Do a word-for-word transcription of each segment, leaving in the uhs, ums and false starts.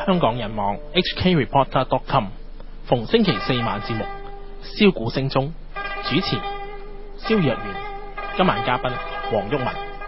香港人網 H K reporter dot com， 逢星期四晚節目簫鼓聲中，主持蕭若元，今晚嘉賓黃毓民。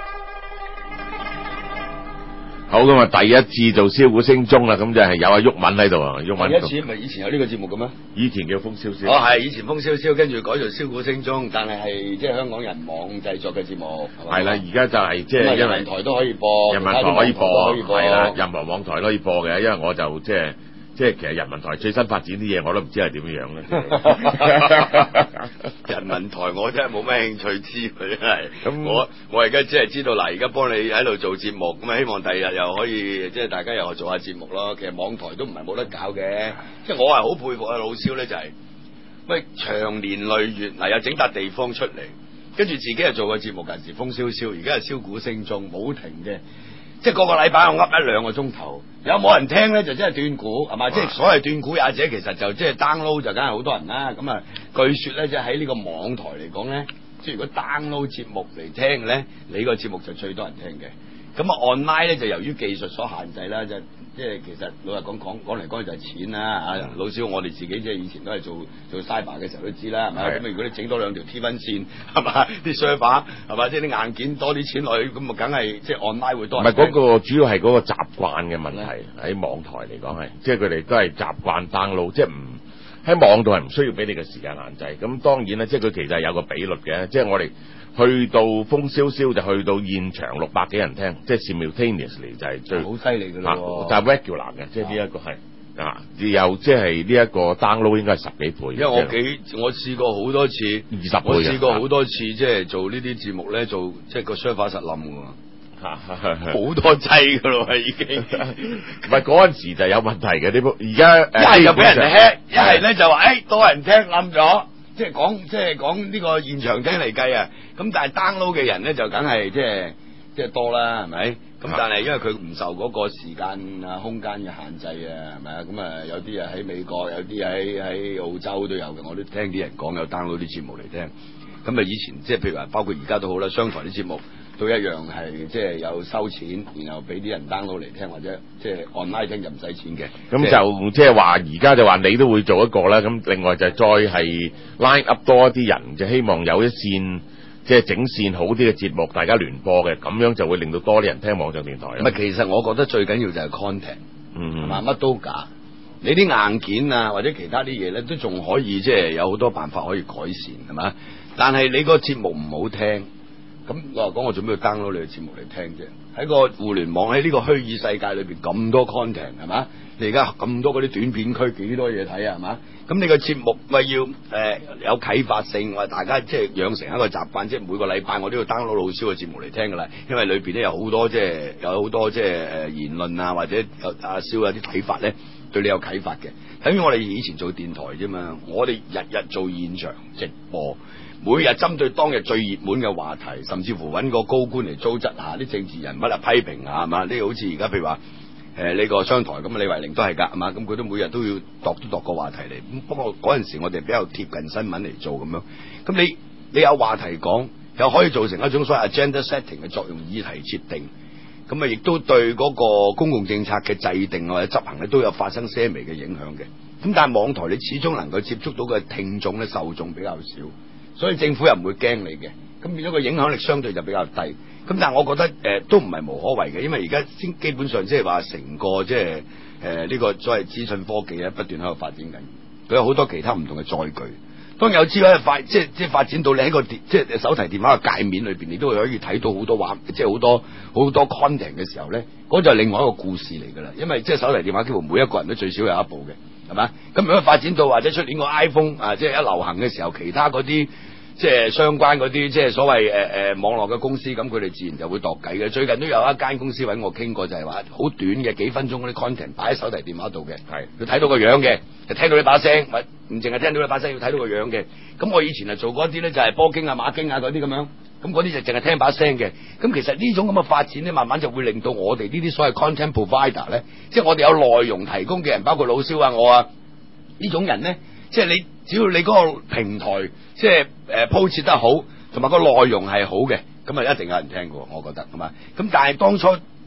好，咁啊，第一次做簫鼓聲中啦，咁就係有阿毓民喺度啊，毓民。 第一次咪以前有呢個節目嘅咩？ 以前叫風蕭蕭。 哦，係以前風蕭蕭，跟住改做簫鼓聲中，但係係即係香港人網製作嘅節目。 係啦，而家就係即係因為人民台都可以播， 人民台可以播，係啦，任何網台都可以播嘅，因為我就即係。即係其實人民台最新發展啲嘢我都唔知係點樣嘅。 人民台我真係冇咩興趣知佢真係。咁我我而家只係知道嗱，而家幫你喺度做節目，咁啊希望第二日又可以即係大家又做下節目咯。其實網台都唔係冇得搞嘅，即係我係好佩服阿老蕭咧，就係、是、喂長年累月嗱又整笪地方出嚟，跟住自己又做個節目，近時風蕭蕭，而家係簫鼓聲中冇停嘅。即係個個禮拜我噏一兩個鐘頭，有冇人聽咧就真係斷估係嘛？即係所謂斷估也者，其實就即係 download 就梗係好多人啦。咁啊，據說咧即係喺呢個網台嚟講咧，即係如果 download 節目嚟聽咧，你個節目就最多人聽嘅。咁啊 online 咧就由於技術所限制啦，就即係其實老實講講講嚟講去就係錢啦嚇。老蕭我哋自己即係以前都係做做 cyber 嘅時候都知啦，係咪？咁如果你整多兩條 T 分線係嘛，啲 server 係嘛，即係啲硬件多啲錢落去，咁啊梗係即係 online 會多。唔係嗰個主要係嗰個習慣嘅問題，喺網台嚟講係，即係佢哋都係習慣 download，即係唔喺網度係唔需要俾你嘅時間限制。咁當然咧，即係佢其實係有個比率嘅，即係我哋。去到風蕭蕭就去到現場六百幾人聽，即係 simultaneously 就係最好犀利㗎咯， 就係 regular 嘅，即係呢一個係啊，又即係呢一個 download 應該係十幾倍。 因為我幾我試過好多次， 二十倍。 我試過好多次，即係做呢啲節目咧，做即係個 server 實冧㗎喎，好多掣㗎咯，已經。 唔係嗰陣時就有問題嘅呢部，而家一係就俾人哋 hack，一係咧就話誒多人聽冧咗。即係講，即係講呢個現場聽嚟計啊！咁但係 download 嘅人咧就梗係即係即係多啦，係咪？咁但係因為佢唔受嗰個時間啊、空間嘅限制啊，係咪啊？咁啊有啲啊喺美國，有啲喺喺澳洲都有嘅，我都聽啲人講有 download 啲節目嚟聽。咁啊以前即係譬如話，包括而家都好啦，商台啲節目都一樣係即係有收錢，然後俾啲人 download 嚟聽，或者即係 online 聽就唔使錢嘅。 咁就即係話而家就話你都會做一個啦。咁另外就再係 line up 多一啲人，就希望有一線即係整線好啲嘅節目，大家聯播嘅，咁樣就會令到多啲人聽網上電台。 唔係，其實我覺得最緊要就係 content， 嗯， 係嘛，乜都假。你啲硬件啊或者其他啲嘢咧，都仲可以即係有好多辦法可以改善，係嘛？但係你個節目唔好聽。咁我話講，我做咩要 download 你嘅節目嚟聽啫？喺個互聯網喺呢個虛擬世界裏邊咁多 content 係嘛？你而家咁多嗰啲短片區幾多嘢睇啊係嘛？咁你個節目咪要誒、呃、有啟發性，話大家即係養成一個習慣，即係每個禮拜我都要 download 老蕭嘅節目嚟聽㗎啦。因為裏邊咧有好多即係有好多即係誒言論啊，或者有阿蕭有啲睇法咧，對你有啟發嘅。等於我哋以前做電台啫嘛，我哋日日做現場直播。每日針對當日最熱門嘅話題，甚至乎揾個高官嚟糟質下啲政治人物啊，批評下係嘛？呢個好似而家譬如話誒呢個商台咁，李慧玲都係㗎係嘛？咁佢都每日都要度都度個話題嚟。咁不過嗰陣時我哋比較貼近新聞嚟做咁樣。咁你你有話題講，又可以做成一種所謂 agenda setting 嘅作用，議題設定。咁啊，亦都對嗰個公共政策嘅制定或者執行咧，都有發生些微嘅影響嘅。咁但係網台你始終能夠接觸到嘅聽眾咧，受眾比較少。所以政府又唔會驚你嘅，咁變咗個影響力相對就比較低。咁但係我覺得誒、呃、都唔係無可為嘅，因為而家先基本上即係話成個即係誒呢個所謂資訊科技咧不斷喺度發展緊，佢有好多其他唔同嘅載具。當有資料發即係即係發展到你喺個即係手提電話嘅界面裏邊，你都可以睇到好多畫，即係好多好多 content 嘅時候咧，嗰就係另外一個故事嚟㗎啦。因為即係手提電話幾乎每一個人都最少有一部嘅。係嘛？咁如果發展到或者出年個 iPhone 啊，即係一流行嘅時候，其他嗰啲即係相關嗰啲即係所謂誒誒、呃、網絡嘅公司，咁佢哋自然就會度計嘅。最近都有一間公司揾我傾過，就係話好短嘅幾分鐘嗰啲 content 擺喺手提電話度嘅，係要睇到個樣嘅，就聽到你把聲，唔淨係聽到你把聲，要睇到個樣嘅。咁我以前係做過一啲咧，就係波經啊、馬經啊嗰啲咁樣。咁嗰啲就淨係聽把聲嘅，咁其實呢種咁嘅發展咧，慢慢就會令到我哋呢啲所謂 content provider 咧，即係我哋有內容提供嘅人，包括老蕭啊、我啊呢種人咧，即係你只要你嗰個平台即係誒鋪設得好，同埋個內容係好嘅，咁啊一定有人聽嘅，我覺得係嘛？咁但係當初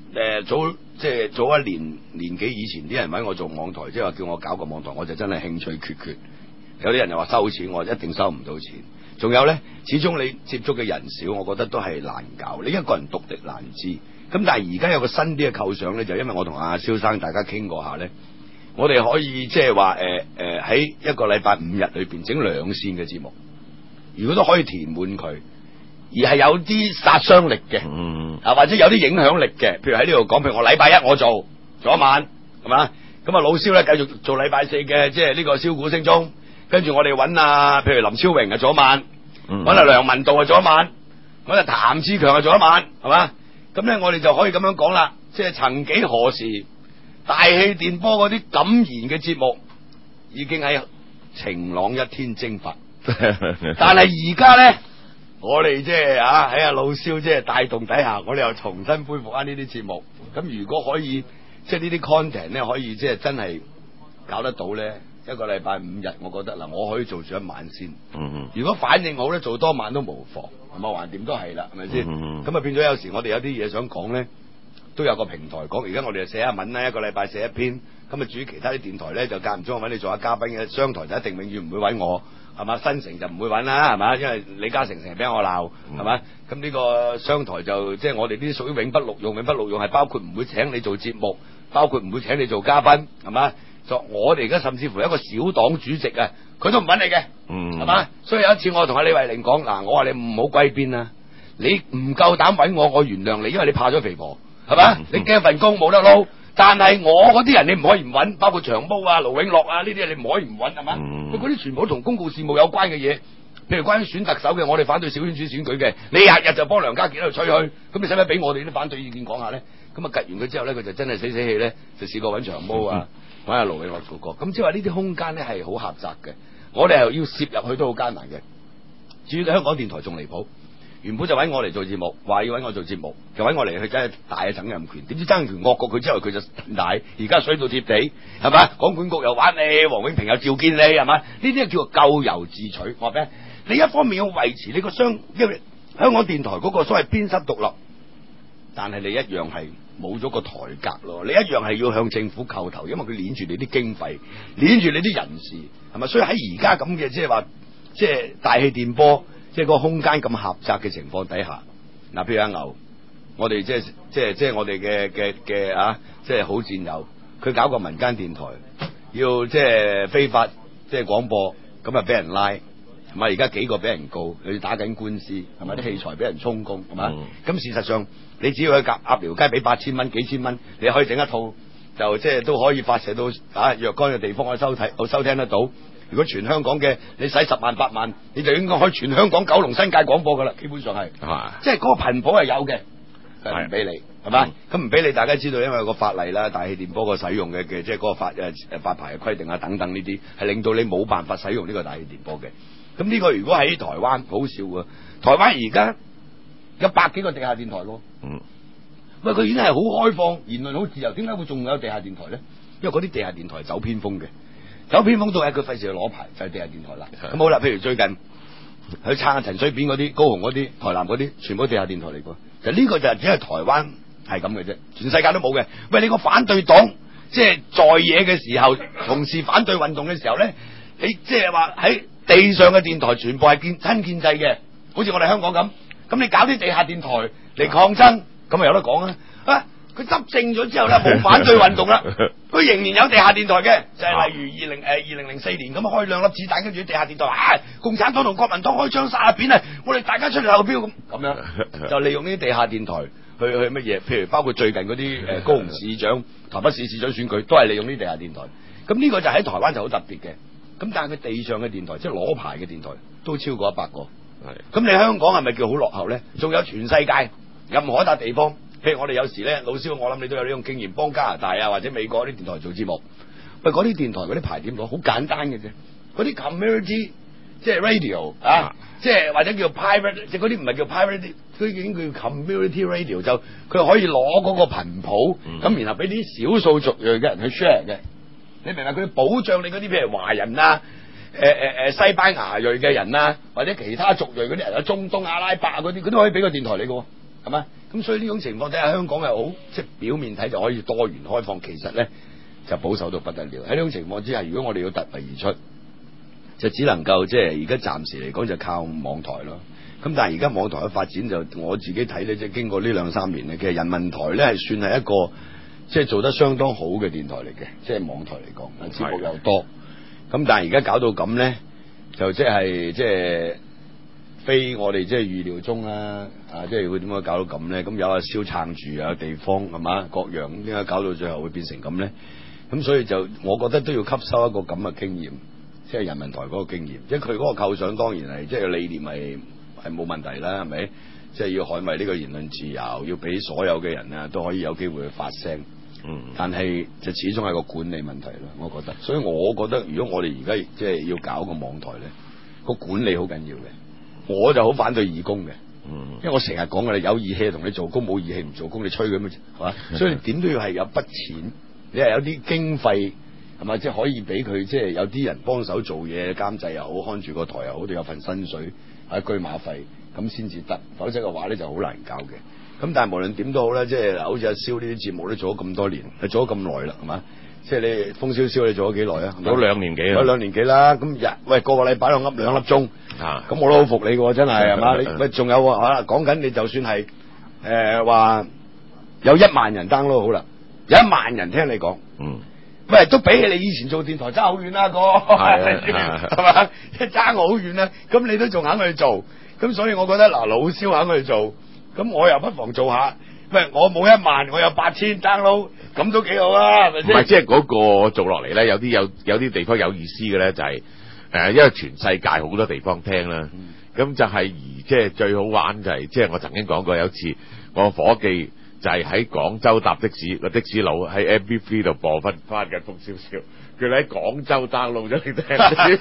誒早即係早一年年幾以前啲人揾我做網台，即係話叫我搞個網台，我就真係興趣缺缺。有啲人又話收錢，我一定收唔到錢。仲有咧，始終你接觸嘅人少，我覺得都係難搞。你一個人獨敵難支。咁但係而家有個新啲嘅構想咧，就因為我同阿蕭生大家傾過下咧，我哋可以即係話誒誒喺一個禮拜五日裏邊整兩線嘅節目，如果都可以填滿佢，而係有啲殺傷力嘅， 嗯啊或者有啲影響力嘅，譬如喺呢度講，譬如我禮拜一我做做一晚，係嘛？咁啊老蕭咧繼續做禮拜四嘅，即係呢個簫鼓聲中。跟住我哋揾啊，譬如林超榮啊做一晚，揾阿、嗯、梁文道啊做一晚，揾阿譚志強啊做一晚，係嘛？咁咧我哋就可以咁樣講啦，即係曾幾何時，大氣電波嗰啲感言嘅節目已經喺晴朗一天蒸發，但係而家咧，我哋即係啊喺阿老蕭即係帶動底下，我哋又重新恢復翻呢啲節目。咁如果可以，即係呢啲 content 咧，可以即係真係搞得到咧。一個禮拜五日，我覺得嗱，我可以做住一晚先。 嗯嗯。 如果反應好咧，做多晚都無妨，係咪？橫掂都係啦，係咪先？咁啊、嗯嗯、變咗有時我哋有啲嘢想講咧，都有個平台講。而家我哋就寫下文啦，一個禮拜寫一篇。咁啊至於其他啲電台咧，就間唔中揾你做下嘉賓嘅。商台就一定永遠唔會揾我，係嘛？新城就唔會揾啦，係嘛？因為李嘉誠成日俾我鬧，係嘛？咁呢、嗯、個商台就即係、就是、我哋呢啲屬於永不錄用，永不錄用係包括唔會請你做節目，包括唔會請你做嘉賓，係嘛？就我哋而家甚至乎一個小黨主席啊，佢都唔揾你嘅，係嘛、嗯？所以有一次我同阿李慧玲講，嗱，我話你唔好歸邊啦，你唔夠膽揾我，我原諒你，因為你怕咗肥婆，係嘛？嗯、你驚份工冇得撈，但係我嗰啲人你唔可以唔揾，包括長毛啊、盧永樂啊呢啲，你唔可以唔揾，係嘛？佢嗰啲全部同公共事務有關嘅嘢，譬如關於選特首嘅，我哋反對小圈子選舉嘅，你日日就幫梁家傑喺度吹噓，咁你使唔使俾我哋啲反對意見講下咧？咁啊，吉完佢之後咧，佢就真係死死氣咧，就試過揾長毛啊。嗯揾下盧永樂嗰個，咁即係話呢啲空間咧係好狹窄嘅，我哋係要攝入去都好艱難嘅。至於香港電台仲離譜，原本就揾我嚟做節目，話要揾我做節目，就揾我嚟去真係大嘅曾蔭權，點知曾蔭權惡過佢之後，佢就大，而家衰到貼地，係嘛？廣管局又玩你，黃永平又召見你，係嘛？呢啲係叫做咎由自取。我話俾你，你一方面要維持你個商，因為香港電台嗰個所謂編輯獨立，但係你一樣係冇咗個台格咯，你一樣係要向政府叩頭，因為佢攆住你啲經費，攆住你啲人事，係咪？所以喺而家咁嘅即係話，即係大氣電波，即係個空間咁狹窄嘅情況底下，嗱，譬如阿牛，我哋即係即係即係我哋嘅嘅嘅啊，即係好戰友，佢搞個民間電台，要即係非法即係廣播，咁啊俾人拉。係咪而家幾個俾人告，佢打緊官司，係咪啲器材俾人充公，係嘛？咁、嗯、事實上，你只要去鴨鴨寮街俾八千蚊、幾千蚊，你可以整一套，就即係都可以發射到啊若干嘅地方去收睇、去收聽得到。如果全香港嘅你使十萬八萬，你就應該可以全香港九龍新界廣播噶啦，基本上係，啊、即係嗰個頻譜係有嘅，係唔俾你，係嘛？咁唔俾你，大家知道，因為有個法例啦，大氣電波個使用嘅嘅，即係嗰個發誒誒發牌嘅規定啊等等呢啲，係令到你冇辦法使用呢個大氣電波嘅。咁呢個如果喺台灣好少啊，台灣而家有百幾個地下電台咯。嗯，喂，佢已經係好開放，言論好自由，點解會仲有地下電台咧？因為嗰啲地下電台走偏鋒嘅，走偏鋒到係佢費事去攞牌，就係、是、地下電台啦。咁的好啦，譬如最近去撐下陳水扁嗰啲、高雄嗰啲、台南嗰啲，全部地下電台嚟嘅。就呢個就只係台灣係咁嘅啫，全世界都冇嘅。喂，你個反對黨即係在野嘅時候，從事反對運動嘅時候咧，你即係話喺地上嘅電台全部係建親建制嘅，好似我哋香港咁。咁你搞啲地下電台嚟抗爭，咁咪有得講啊？啊，佢執政咗之後咧，冇反對運動啦，佢仍然有地下電台嘅，就係、是、例如二零誒二零零四年咁開兩粒子彈，跟住地下電台啊，共產黨同國民黨開槍殺入邊啊，我哋大家出嚟投票咁，咁樣就利用呢啲地下電台去去乜嘢？譬如包括最近嗰啲誒高雄市長、台北市市長選舉，都係利用呢啲地下電台。咁呢個就喺台灣就好特別嘅。咁但係佢地上嘅電台，即係攞牌嘅電台，都超過一百個。係。咁你香港係咪叫好落後咧？仲有全世界任何一笪地方，譬如我哋有時咧，老蕭，我諗你都有呢種經驗，幫加拿大啊或者美國啲電台做節目。喂，嗰啲電台嗰啲牌點攞？好簡單嘅啫。嗰啲 community 即係 radio 啊，啊即係或者叫 private，即係嗰啲唔係叫 private，佢已經叫 community radio，就佢可以攞嗰個頻譜，咁、嗯、然後俾啲少數族裔嘅人去 share 嘅。你明白佢保障你嗰啲譬如華人啊、誒誒誒西班牙裔嘅人啊，或者其他族裔嗰啲人啊，中東阿拉伯嗰啲，佢都可以俾個電台你嘅，係嘛？咁咁所以呢種情況底下，香港係好即係表面睇就可以多元開放，其實咧就保守到不得了。喺呢種情況之下，如果我哋要突圍而出，就只能夠即係而家暫時嚟講就靠網台咯。咁但係而家網台嘅發展就我自己睇咧，即係經過呢兩三年咧，其實人民台咧係算係一個即係做得相當好嘅電台嚟嘅，即係網台嚟講，節目又多。咁但係而家搞到咁咧，就即係即係非我哋即係預料中啦。啊，即係會點解搞到咁咧？咁有阿蕭撐住，有地方係嘛各樣，點解搞到最後會變成咁咧？咁所以就我覺得都要吸收一個咁嘅經驗，即係人民台嗰個經驗，即係佢嗰個構想當然係即係理念係係冇問題啦，係咪？即係要捍衞呢個言論自由，要俾所有嘅人啊都可以有機會去發聲。嗯，但係就始終係個管理問題啦，我覺得。所以我覺得如果我哋而家即係要搞個網台咧，個管理好緊要嘅。我就好反對義工嘅，嗯，因為我成日講嘅，你有義氣同你做工，冇義氣唔做工，你吹佢咩？係嘛？所以你點都要係有筆錢，你係有啲經費係咪？即係可以俾佢即係有啲人幫手做嘢，監製又好，看住個台又好，都有份薪水喺居馬費，咁先至得。否則嘅話咧就好難搞嘅。咁但係無論點都好咧，即係好似阿蕭呢啲節目咧做咗咁多年，你做咗咁耐啦，係嘛？即係你風蕭蕭你做咗幾耐啊？ 有兩年幾啦， 有兩年幾啦。咁日喂個個禮拜度噏兩粒鐘啊，咁我都好服你嘅，真係係嘛？你喂仲有啊？講緊你就算係誒話有一萬人 download 好啦，有一萬人聽你講，嗯，喂都比起你以前做電台爭好遠啦，哥係嘛？即係爭好遠啦。咁你都仲肯去做，咁所以我覺得嗱，老蕭肯去做，咁我又不妨做下。喂，我冇一萬，我有八千 download，咁都幾好啊，係咪先？ 唔係，即係嗰個做落嚟咧，有啲有有啲地方有意思嘅咧，就係、是、誒、呃，因為全世界好多地方聽啦，咁、嗯、就係而即係最好玩就係、是，即係我曾經講過有次，我伙計就係喺廣州搭的士，個的士佬喺 M P three 度播翻翻嘅風蕭蕭，佢哋喺廣州 download 咗嚟聽。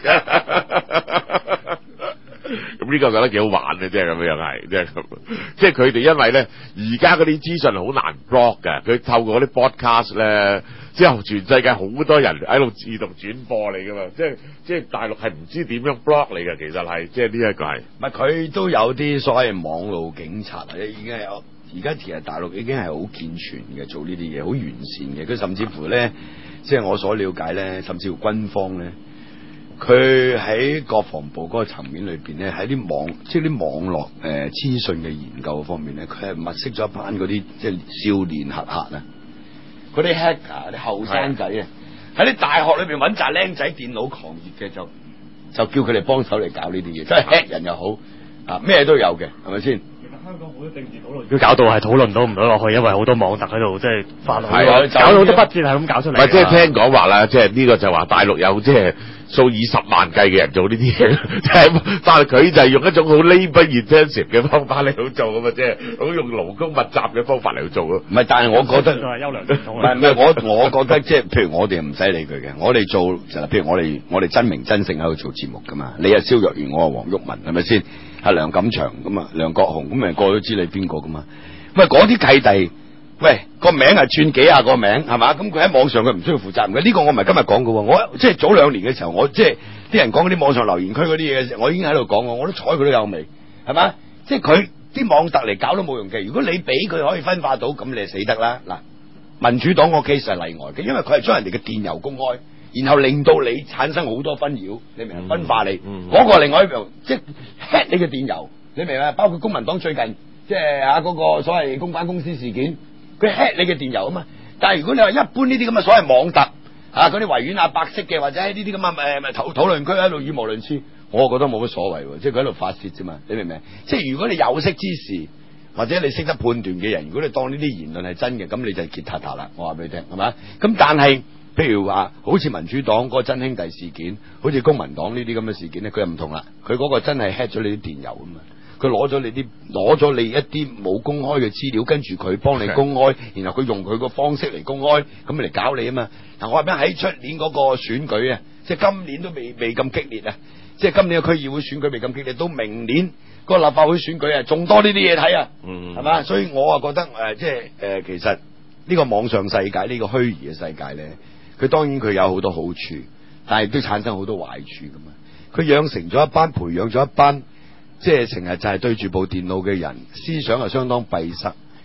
咁呢個覺得幾好玩嘅，即係咁樣係，即係咁，即係佢哋因為咧，而家嗰啲資訊好難 block 嘅，佢透過嗰啲 broadcast 咧，之後全世界好多人喺度自動轉播嚟噶嘛，即係即係大陸係唔知點樣 block 嚟嘅，其實係即係呢一個係。唔係佢都有啲所謂網路警察啊，已經係有，而家其實大陸已經係好健全嘅，做呢啲嘢好完善嘅，佢甚至乎咧，即係我所了解咧，甚至乎軍方咧。佢喺國防部嗰個層面裏邊咧，喺啲網即係啲網絡誒資訊嘅研究方面咧，佢係物色咗一班嗰啲即係少年黑客啊，嗰啲 hacker 啲後生仔啊，喺啲大學裏邊揾紮僆仔電腦狂熱嘅，就就叫佢哋幫手嚟搞呢啲嘢，即係 hack 人又好啊，咩都有嘅，係咪先？ 香港好多政治討論，都搞到係討論到唔到落去，因為好多網特喺度即係發落，搞到好多筆戰係咁搞出嚟。 唔係即係聽講話啦，即係呢個就話大陸有即係數以十萬計嘅人做呢啲嘢，即係但係佢就係用一種好 labour intensive 嘅方法嚟到做咁嘛，即係好用勞工密集嘅方法嚟到做咯。 唔係，但係我覺得係優良傳統。 唔係唔係，我我覺得即係譬如我哋唔使理佢嘅，我哋做就譬如我哋我哋真名真姓喺度做節目噶嘛，你係蕭若元，我係黃毓民，係咪先？係梁錦祥咁啊，梁國雄咁咪個個都知你邊個噶嘛？喂，嗰啲契弟，喂個名係串幾下個名係嘛？咁佢喺網上佢唔需要負責任嘅。呢個我唔係今日講嘅，我即係早兩年嘅時候，我即係啲人講嗰啲網上留言區嗰啲嘢嘅時候，我已經喺度講，我都睬佢都有味，係嘛？即係佢啲網特嚟搞都冇用嘅。如果你俾佢可以分化到，咁你就死得啦。嗱，民主黨個 case 係例外嘅，因為佢係將人哋嘅電郵公開。然後令到你產生好多紛擾，你明唔明？分化你，嗰、嗯嗯、個另外一樣，即係 hack 你嘅電郵，你明唔明？包括公民黨最近即係啊嗰個所謂公關公司事件，佢 hack 你嘅電郵啊嘛。但係如果你話一般呢啲咁嘅所謂網特啊，嗰啲維園啊白色嘅，或者喺呢啲咁嘅誒討討論區喺度語無倫次，我覺得冇乜所謂喎，即係佢喺度發泄啫嘛，你明唔明？即係如果你有識之士，或者你識得判斷嘅人，如果你當呢啲言論係真嘅，咁你就係傑塔塔啦。我話俾你聽，係咪？咁但係。譬如話，好似民主黨嗰個真兄弟事件，好似公民黨呢啲咁嘅事件咧，佢又唔同啦。佢嗰個真係 hack 咗你啲電郵啊嘛，佢攞咗你啲攞咗你一啲冇公開嘅資料，跟住佢幫你公開，然後佢用佢個方式嚟公開，咁嚟搞你啊嘛。嗱，我話俾你喺出年嗰個選舉啊，即係今年都未未咁激烈啊，即係今年嘅區議會選舉未咁激烈，到明年個立法會選舉啊，仲多呢啲嘢睇啊，係嘛、嗯？所以我啊覺得誒、呃，即係誒、呃，其實呢個網上世界呢、呢個虛擬嘅世界咧。佢當然佢有好多好處，但係都產生好多壞處噶嘛。佢養成咗一班，培養咗一班，即係成日就係對住部電腦嘅人，思想係相當閉塞，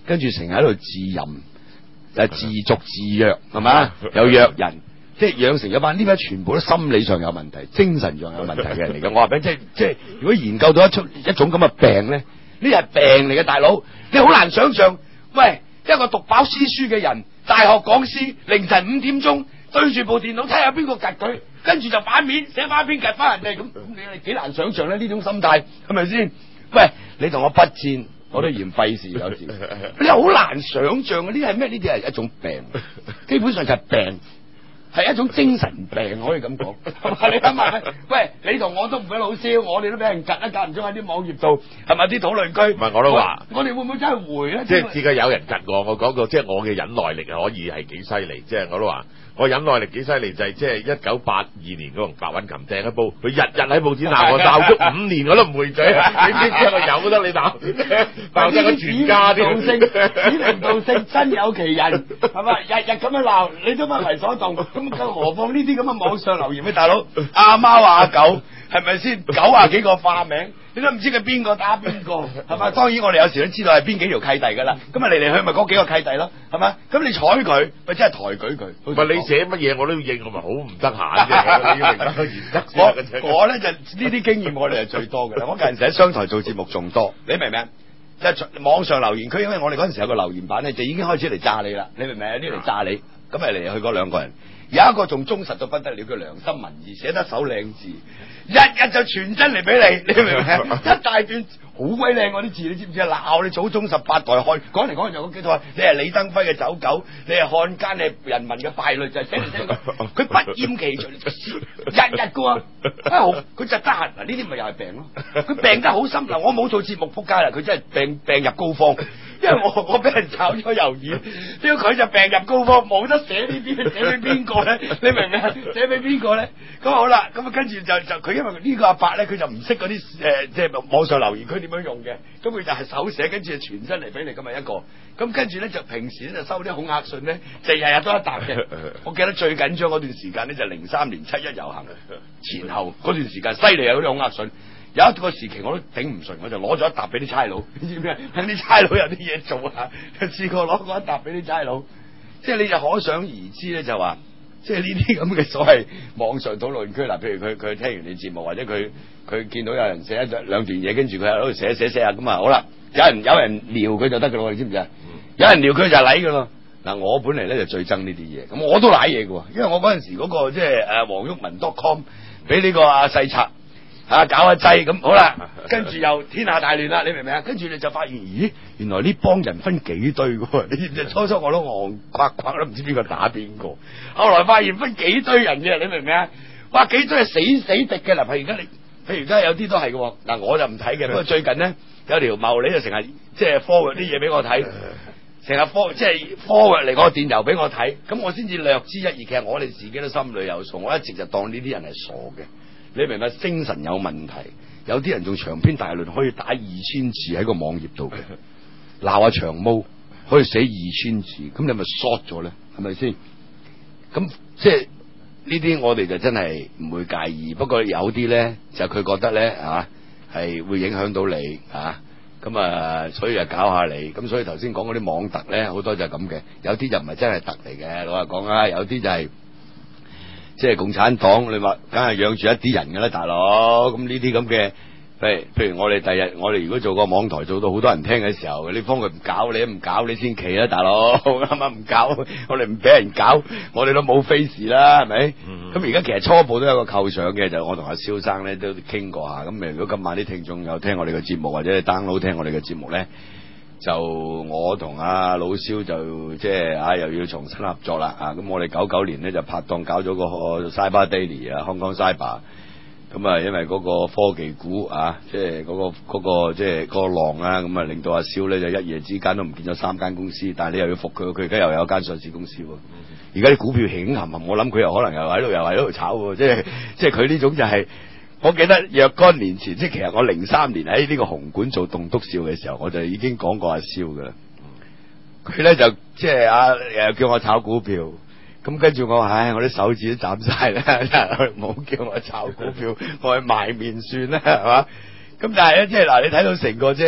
跟住成日喺度自淫，誒自瀆自虐係嘛，又虐人。即係養成咗班呢班全部都心理上有問題、精神上有問題嘅人嚟嘅。我話俾你，即係即係如果研究到一出一種咁嘅病咧，呢係病嚟嘅，大佬，你好難想象。喂，一個讀飽詩書嘅人，大學講師，凌晨五點鐘對住部電腦睇下邊個夾佢，跟住就反面寫翻篇夾翻人哋，咁咁你係幾難想象咧？呢種心態係咪先？喂，你同我筆戰，我都嫌費事有時。你好難想象嘅，呢係咩？呢啲係一種病，基本上就係病。係一種精神病，可以咁講，係嘛？你諗下，喂，你同我都唔俾老蕭，我哋都俾人夾一夾唔中喺啲網頁度，係咪啲討論區？ 唔係我都話， 我哋會唔會真係回咧？ 即係自己有人夾我，我講過，即係我嘅忍耐力可以係幾犀利，即係我都話。我忍耐力幾犀利，就係即係一九八二年嗰個白韻琴掟一煲，佢日日喺報紙鬧我，鬧足五年我都唔回嘴，你知唔知我有得你鬧？鬧得個全家啲，指名道姓，真有其人，係嘛？日日咁樣鬧，你都不為所動，咁更何況呢啲咁嘅網上留言咩？大佬，阿貓阿狗係咪先？九啊幾個化名，你都唔知佢邊個打邊個，係嘛？當然我哋有時都知道係邊幾條契弟㗎啦，咁啊嚟嚟去咪嗰幾個契弟咯，係嘛？咁你睬佢，咪真係抬舉佢。唔係你寫乜嘢我都要應，我咪好唔得閒啫。你要明白個原則。我我咧就呢啲經驗我哋係最多嘅啦。我嗰陣時喺商台做節目仲多，你明唔明？即係網上留言區，因為我哋嗰陣時有個留言版咧，就已經開始嚟炸你啦。你明唔明？有啲嚟炸你，咁咪嚟去嗰兩個人，有一個仲忠實到不得了，叫良心文義，寫得手靚字，日日就傳真嚟俾你，你明唔明？一大段好鬼靚嗰啲字，你知唔知啊？鬧你祖宗十八代漢，講嚟講去就嗰幾套，你係李登輝嘅走狗，你係漢奸，你係人民嘅敗類，就係寫嚟寫去，佢不厭其煩，日日嘅喎，啊佢就得閒，嗱呢啲咪又係病咯，佢病得好深嗱，我冇做節目撲街啦，佢真係病病入膏肓。因為我我俾人炒咗魷魚，因為佢就病入膏肓，冇得寫呢啲，寫俾邊個咧？你明唔明啊？寫俾邊個咧？咁好啦，咁啊跟住就就佢因為呢個阿伯咧，佢就唔識嗰啲誒，即係網上留言區點樣用嘅，咁佢就係手寫，跟住就傳真嚟俾你，咁啊一個，咁跟住咧就平時咧就收啲恐嚇信咧，就日日都一沓嘅。我記得最緊張嗰段時間咧就零三年七一遊行前後嗰段時間，犀利啊嗰啲恐嚇信。有一個時期我都頂唔順，我就攞咗一沓俾啲差佬，你知唔知啊？等啲差佬有啲嘢做啊！試過攞過一沓俾啲差佬，即係你就可想而知咧，就話即係呢啲咁嘅所謂網上討論區嗱，譬如佢佢聽完你節目，或者佢佢見到有人寫一兩段嘢，跟住佢喺度寫寫寫啊咁啊，好啦，有人有人撩佢就得噶咯，你知唔知啊？有人撩佢就舐噶咯。嗱，我本嚟咧就最憎呢啲嘢，咁我都舐嘢噶，因為我嗰陣時嗰、嗰個即係誒黃毓民 .com 俾呢個阿細賊。啊，搞下掣咁好啦，跟住又天下大亂啦，你明唔明啊？跟住你就發現，咦，原來呢幫人分幾堆喎？你知唔知？初初我都戇夸夸都唔知邊個打邊個，後來發現分幾堆人嘅，你明唔明啊？哇，幾堆係死死敵嘅嗱，譬如而家你，譬如而家有啲都係嘅，嗱我就唔睇嘅，不過最近咧有條茂利就成日即係 forward 啲嘢俾我睇，成日 forward 即係 forward 嚟個電郵俾我睇，咁我先至略知一二。其實我哋自己都心裏有數，我一直就當呢啲人係傻嘅。你明白？精神有問題，有啲人仲長篇大論可以打二千字喺個網頁度嘅，鬧下長毛可以寫二千字，咁你咪 short 咗咧？係咪先？咁即係呢啲我哋就真係唔會介意，不過有啲咧就佢覺得咧啊係會影響到你啊，咁啊所以就搞下你，咁所以頭先講嗰啲網特咧好多就係咁嘅，有啲就唔係真係特嚟嘅，老實講啊，有啲就係、是。即係共產黨，你話梗係養住一啲人㗎啦，大佬。咁呢啲咁嘅，譬如譬如我哋第日，我哋如果做個網台，做到好多人聽嘅時候，你幫佢唔搞，你都唔搞，你先企啦，大佬。啱啱唔搞，我哋唔俾人搞，我哋都冇 face 啦，係咪？咁而家其實初步都有個構想嘅，就我同阿蕭生咧都傾過下。咁如果今晚啲聽眾有聽我哋嘅節目，或者 download 聽我哋嘅節目咧，就我同阿老蕭就即係啊又要重新合作啦啊！咁我哋九九年咧就拍檔搞咗個 Cyber Daily 啊，香港 Cyber。咁啊，因為嗰個科技股啊，即係嗰個嗰個即係嗰個浪啊，咁啊令到阿蕭咧就一夜之間都唔見咗三間公司，但係你又要服佢，佢而家又有間上市公司喎。而家啲股票興冚冚，我諗佢又可能又喺度又喺度炒喎，即係即係佢呢種就係、是。我記得若干年前，即係其實我零三年喺呢個紅館做棟篤笑嘅時候，我就已經講過阿蕭噶啦。佢咧就即係啊誒叫我炒股票，咁跟住我話唉，我啲手指都斬晒啦，唔好叫我炒股票，我去賣麵算啦，係嘛？咁但係咧，即係嗱，你睇到成個即係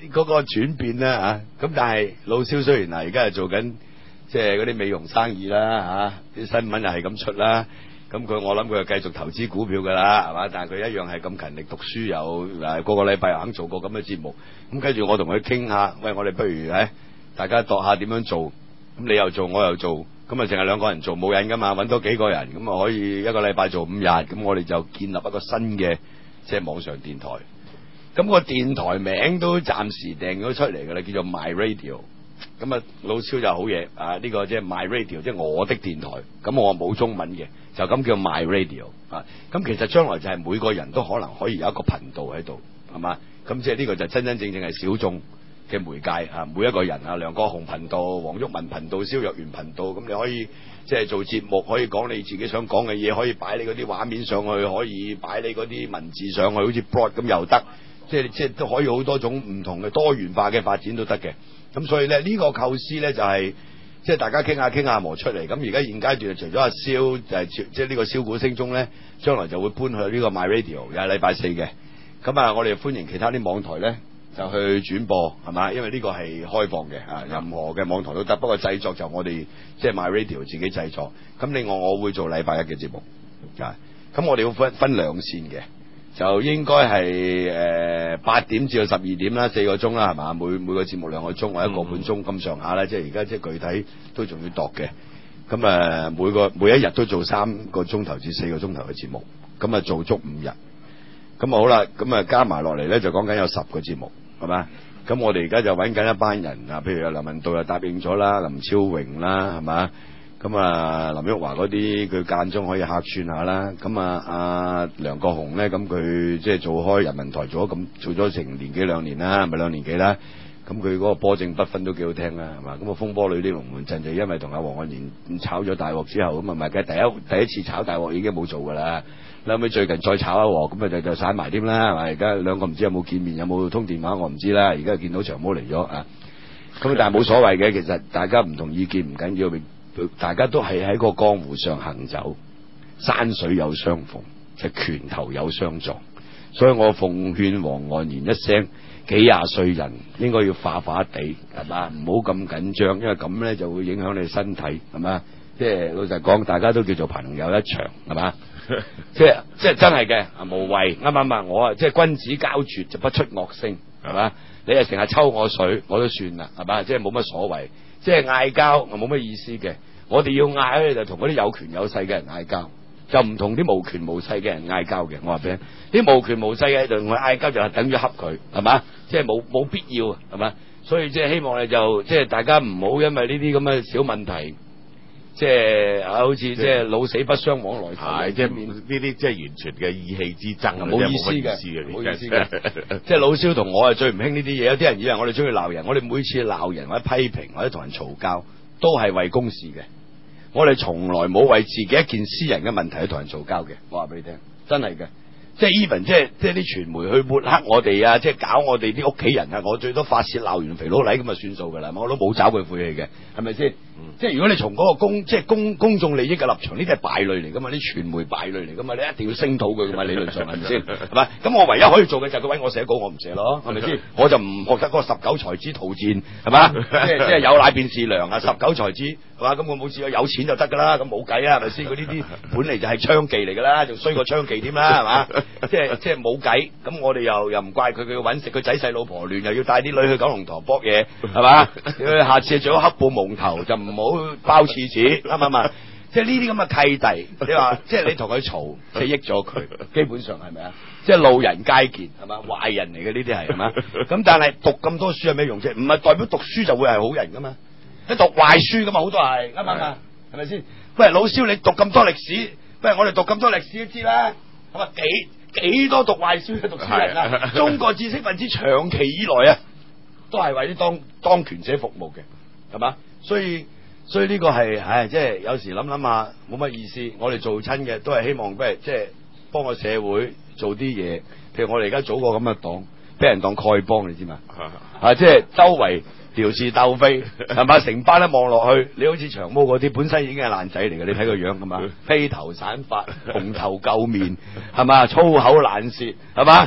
嗰個轉變啦嚇。咁但係老蕭雖然啊，而家係做緊即係嗰啲美容生意啦嚇，啲新聞又係咁出啦。咁佢我諗佢係繼續投資股票㗎啦，係嘛？但係佢一樣係咁勤力讀書，又誒個個禮拜又肯做個咁嘅節目。咁跟住我同佢傾下，喂，我哋不如誒大家度下點樣做？咁你又做，我又做，咁啊淨係兩個人做冇癮㗎嘛？揾多幾個人，咁啊可以一個禮拜做五日。咁我哋就建立一個新嘅即係網上電台。咁個電台名都暫時訂咗出嚟㗎啦，叫做 My Radio。咁啊，老蕭就好嘢啊！呢個即係 My Radio，即係我的電台。咁我冇中文嘅，就咁叫 My Radio 啊。咁其實將來就係每個人都可能可以有一個頻道喺度，係嘛？咁即係呢個就真真正正係小眾嘅媒介啊！每一個人啊，梁國雄頻道、黃毓民頻道、蕭若元頻道，咁你可以即係做節目，可以講你自己想講嘅嘢，可以擺你嗰啲畫面上去，可以擺你嗰啲文字上去，好似 blog 咁又得。即係即係都可以好多種唔同嘅多元化嘅發展都得嘅。咁所以咧呢、呢個構思咧就係、是、即係大家傾下傾下磨出嚟。咁而家現階段除咗阿蕭就係即係呢個蕭鼓聲中咧，將來就會搬去呢個 My Radio，又係禮拜四嘅。咁啊，我哋歡迎其他啲網台咧就去轉播係嘛，因為呢個係開放嘅啊，任何嘅網台都得。不過製作就我哋即係 My Radio 自己製作。咁另外我會做禮拜一嘅節目啊。咁我哋要分分兩線嘅。就應該係誒八點至到十二點啦，四個鐘啦，係嘛？每每個節目兩個鐘或者一個半鐘咁上下啦，即係而家即係具體都仲要度嘅。咁誒、呃、每個每一日都做三個鐘頭至四個鐘頭嘅節目，咁啊做足五日。咁好啦，咁啊加埋落嚟咧就講緊有十個節目，係嘛？咁我哋而家就揾緊一班人啊，譬如梁文道又答應咗啦，林超榮啦，係嘛？咁啊，林旭華嗰啲佢間中可以客串下啦。咁啊，阿梁國雄咧，咁佢即係做開人民台做咗咁做咗成年幾兩年啦，咪兩年幾啦。咁佢嗰個波正不分都幾好聽啦，係嘛？咁啊，風波裏啲龍門陣就因為同阿黃漢年炒咗大鑊之後，咁啊咪嘅第一第一次炒大鑊已經冇做㗎啦。後尾最近再炒一鑊，咁啊就就散埋添啦，係咪？而家兩個唔知有冇見面，有冇通電話，我唔知啦。而家見到長毛嚟咗啊，咁但係冇所謂嘅，其實大家唔同意見唔緊要。大家都係喺個江湖上行走，山水有相逢，就拳頭有相撞。所以我奉勸黃岸然一聲，幾廿歲人應該要化化地，係嘛？唔好咁緊張，因為咁咧就會影響你身體，係嘛？即係老實講，大家都叫做朋友一場，係嘛？即係即係真係嘅，無謂啱唔啱啊？我啊即係君子交絕就不出惡聲，係嘛？你啊成日抽我水，我都算啦，係嘛？即係冇乜所謂。即係嗌交，冇乜意思嘅。我哋要嗌咧，就同嗰啲有權有勢嘅人嗌交，就唔同啲無權無勢嘅人嗌交嘅。我話俾你，啲無權無勢嘅就同佢嗌交，就等於恰佢，係嘛？即係冇冇必要，係嘛？所以即係希望你就即係大家唔好因為呢啲咁嘅小問題，即係啊，好似即係老死不相往來。 係即係呢啲即係完全嘅意氣之爭， 冇意思嘅，冇意思嘅。即係老蕭同我係最唔興呢啲嘢。有啲人以為我哋中意鬧人，我哋每次鬧人或者批評或者同人嘈交，都係為公事嘅。我哋從來冇為自己一件私人嘅問題去同人嘈交嘅。我話俾你聽，真係嘅。即係 even 即係即係啲傳媒去抹黑我哋啊，即係搞我哋啲屋企人啊，我最多發泄鬧完肥佬黎咁啊算數噶啦，我都冇找佢晦氣嘅，係咪先？嗯、即係如果你從嗰個公即係公公眾利益嘅立場，呢啲係敗類嚟噶嘛，啲傳媒敗類嚟噶嘛，你一定要聲討佢噶嘛，理論上係咪先？係咪？咁我唯一可以做嘅就係佢搵我寫稿，我唔寫咯，係咪先？我就唔學得嗰個十九才子圖戰，係嘛？即係即係有奶便是娘啊，十九才子係嘛？咁我冇試過有錢就得噶啦，咁冇計啊，係咪先？佢呢啲本嚟就係娼妓嚟噶啦，仲衰過娼妓添啦，係嘛？即係即係冇計，咁我哋又又唔怪佢，佢要搵食，佢仔細老婆亂，又要帶啲女去九龍塘搏嘢，係嘛？下次最好黑布蒙頭，就唔好包廁紙，啱唔啱啊？即係呢啲咁嘅契弟，你話即係你同佢嘈，即係益咗佢，基本上係咪啊？即係路人皆見，係嘛？壞人嚟嘅呢啲係，係嘛？咁但係讀咁多書有咩用啫？唔係代表讀書就會係好人噶嘛？你讀壞書噶嘛？好多係，啱唔啱啊？係咪先？喂，老蕭，你讀咁多歷史，不如我哋讀咁多歷史都知啦，係嘛？幾幾多讀壞書嘅讀書人啊？中國知識分子長期以來啊，都係為啲當當權者服務嘅，係嘛？所以所以呢個係，唉，即係有時諗諗下冇乜意思。我哋做親嘅都係希望，不如即係幫個社會做啲嘢。譬如我哋而家組個咁嘅黨，俾人當丐幫，你知嘛？啊，即係周圍調是鬥非，係嘛？成班都望落去，你好似長毛嗰啲本身已經係爛仔嚟嘅，你睇個樣係嘛？披頭散髮，紅頭垢面，係嘛？粗口爛舌，係嘛？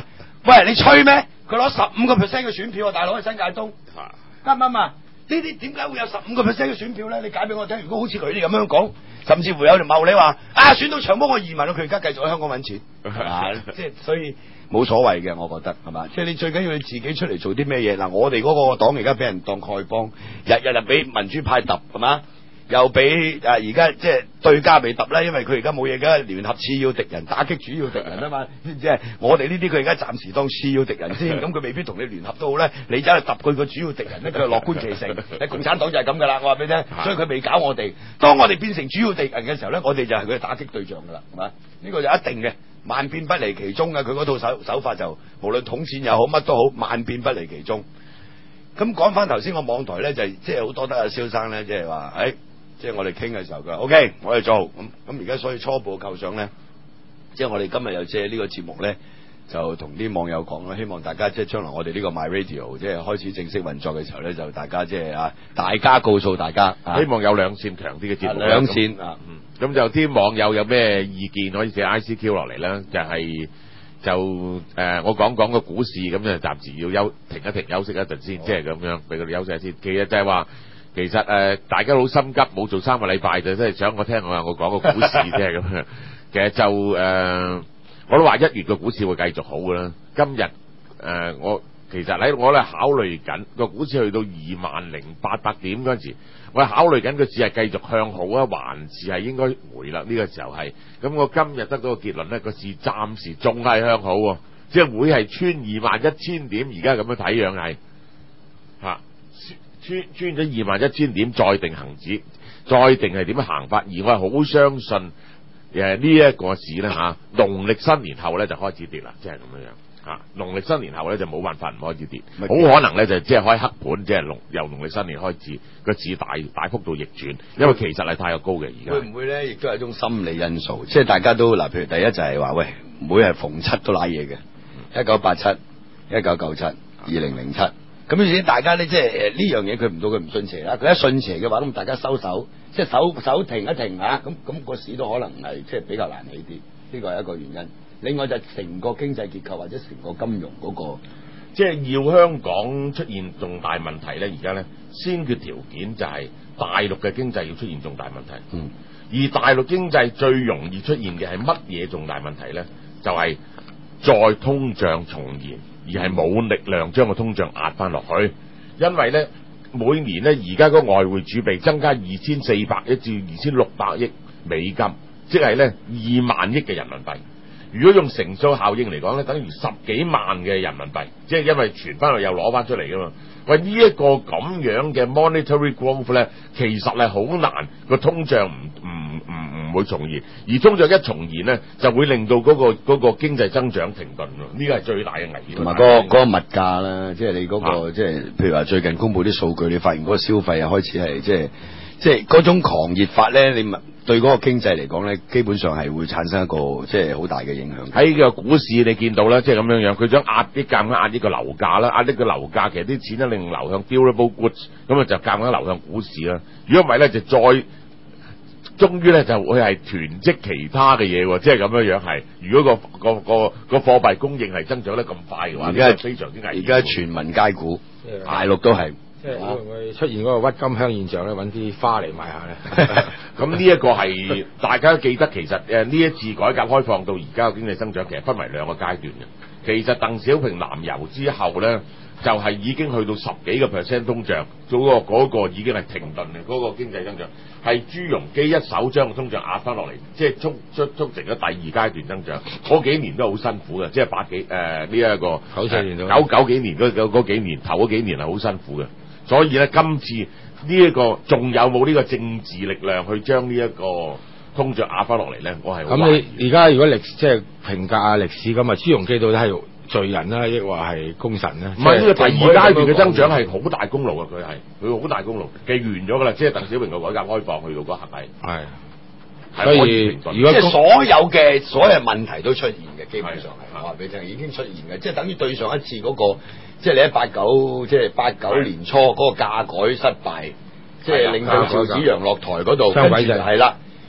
喂，你吹咩？佢攞十五個 percent 嘅選票啊，大佬喺新界東，啱唔啱啊？呢啲點解會有十五個 percent 嘅選票咧？你解俾我聽。如果好似佢哋咁樣講，甚至乎有條茂利話啊，選到長毛我移民，佢而家繼續喺香港揾錢，啊，即係所以冇所謂嘅，我覺得係嘛？即係你最緊要你自己出嚟做啲咩嘢嗱？我哋嗰個黨而家俾人當丐幫，日日日俾民主派揼係嘛？又俾誒而家即係對家被揼啦，因為佢而家冇嘢嘅，聯合次要敵人打擊主要敵人啊嘛，即係我哋呢啲佢而家暫時當次要敵人先，咁佢未必同你聯合都好咧，你走去揼佢個主要敵人咧，佢就樂觀其成。你共產黨就係咁噶啦，我話俾你聽，所以佢未搞我哋。當我哋變成主要敵人嘅時候咧，我哋就係佢嘅打擊對象噶啦，係嘛？呢個就一定嘅，萬變不離其宗嘅，佢嗰套手手法就無論統戰又好乜都好，萬變不離其宗。咁講翻頭先個網台咧，就即係好多得阿蕭生咧，即係話誒。即係我哋傾嘅時候，佢話 OK，我哋做咁咁而家，所以初步構想咧，即係我哋今日又借呢個節目咧，就同啲網友講啦，希望大家即係將來我哋呢個 My Radio 即係開始正式運作嘅時候咧，就大家即係啊，大家告訴大家， 希望有兩線強啲嘅節目， 兩線啊， 嗯，咁就啲網友有咩意見可以寫 I C Q 落嚟啦，就係、是、就誒、呃，我講講個股市咁就暫時要休停一停，休息一陣先，即係咁樣俾佢哋休息一先。其實就係話。其實誒、呃，大家好心急，冇做三個禮拜就真係想我聽我我講個股市啫咁樣。其實就誒、呃，我都話一月個股市會繼續好噶啦。今日誒、呃，我其實喺我咧考慮緊個股市去到二萬零八百點嗰陣時，我係考慮緊個市係繼續向好啊，還是係應該回啦？呢、這個時候係咁，我今日得到個結論咧，個市暫時仲係向好，即係會係穿二萬一千點。而家咁樣睇樣係嚇。穿穿咗二萬一千點，再定恒指，再定係點樣行法？而我係好相信誒呢一個市咧嚇，農曆新年後咧就開始跌啦，即係咁樣樣嚇。農曆新年後咧就冇辦法唔開始跌，好可能咧就即係開黑盤，即係農由農曆新年開始個市大大幅度逆轉，因為其實係太過高嘅而家。 會唔會咧？亦都係一種心理因素，即係大家都嗱，譬如第一就係話喂，每日逢七都瀨嘢嘅，一九八七、一九九七、二零零七。咁於是大家咧，即係呢樣嘢佢唔到佢唔信邪啦。佢一信邪嘅話，咁大家收手，即係手手停一停嚇，咁咁個市都可能係即係比較難起啲。呢個係一個原因。另外就成個經濟結構或者成個金融嗰個， 即係要香港出現重大問題咧，而家咧先決條件就係大陸嘅經濟要出現重大問題。 嗯。 而大陸經濟最容易出現嘅係乜嘢重大問題咧？就係、是、再通脹重現。而係冇力量將個通脹壓翻落去，因為咧每年咧而家個外匯儲備增加二千四百億至二千六百億美金，即係咧二萬億嘅人民幣。如果用乘數效應嚟講咧，等於十幾萬嘅人民幣，即係因為傳翻去又攞翻出嚟噶嘛。喂，呢、這、一個咁樣嘅 monetary growth 咧，其實係好難個通脹唔唔唔唔會重現，而通脹一重現咧，就會令到嗰、那個嗰、那個經濟增長停頓咯。呢個係最大嘅危險。 同埋嗰個嗰、那個物價啦，即係你嗰、那個、啊、即係譬如話最近公布啲數據，你發現嗰個消費又開始係即係即係嗰種狂熱法咧，你咪對嗰個經濟嚟講咧，基本上係會產生一個即係好大嘅影響。 喺個股市你見到啦，即係咁樣樣，佢將壓啲夾硬壓呢個樓價啦，壓呢個樓價，其實啲錢咧令流向 durable goods，咁啊就夾硬流向股市啦。如果唔係咧，就再終於咧就會係囤積其他嘅嘢，即係咁樣樣係。如果個個個個貨幣供應係增長得咁快嘅話，而家係非常之危險。 而家全民皆股，大陸都係。 即係會唔會出現嗰個鬱金香現象咧？揾啲花嚟賣下咧。 咁呢一個係大家記得，其實誒呢一次改革開放到而家嘅經濟增長，其實分為兩個階段嘅。其實鄧小平南遊之後咧，就係、是、已經去到十幾個 percent 通脹，嗰、那個嗰、那個已經係停頓嘅嗰、那個經濟增長，係朱鎔基一手將個通脹壓翻落嚟，即係促促促成咗第二階段增長。嗰幾年都好辛苦嘅，即係八幾誒呢一個九四年到九九幾年嗰嗰幾年頭嗰幾年係好辛苦嘅。所以咧，今次呢、這、一個仲有冇呢個政治力量去將呢一個通脹壓翻落嚟咧？我係咁你而家如果歷即係評價下歷史咁啊，朱鎔基到底係罪人啦，抑或係功臣咧？ 唔係呢個第二階段嘅增長係好大功勞啊！佢係佢好大功勞，記完咗噶啦，即係鄧小平嘅改革開放去到嗰刻係。係。 所以如果即係所有嘅所有問題都出現嘅，基本上係我話俾你聽已經出現嘅，即係等於對上一次嗰、那個，即係你喺八九即係八九年初嗰個價改失敗，即係令到趙紫陽落台嗰度，跟住係啦，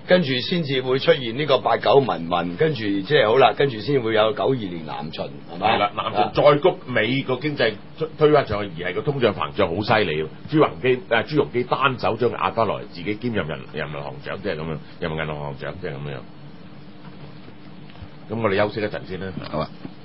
跟住先至會出現呢個八九民民，跟住即係好啦，跟住先會有九二年南巡，係咪？ 係啦，南巡再谷美個經濟推翻上去，而係個通脹膨脹好犀利。朱鎔基誒朱鎔基單手將佢壓翻落嚟，自己兼任人人民行長，即係咁樣，人民銀行行長即係咁樣。咁我哋休息一陣先啦。 好啊。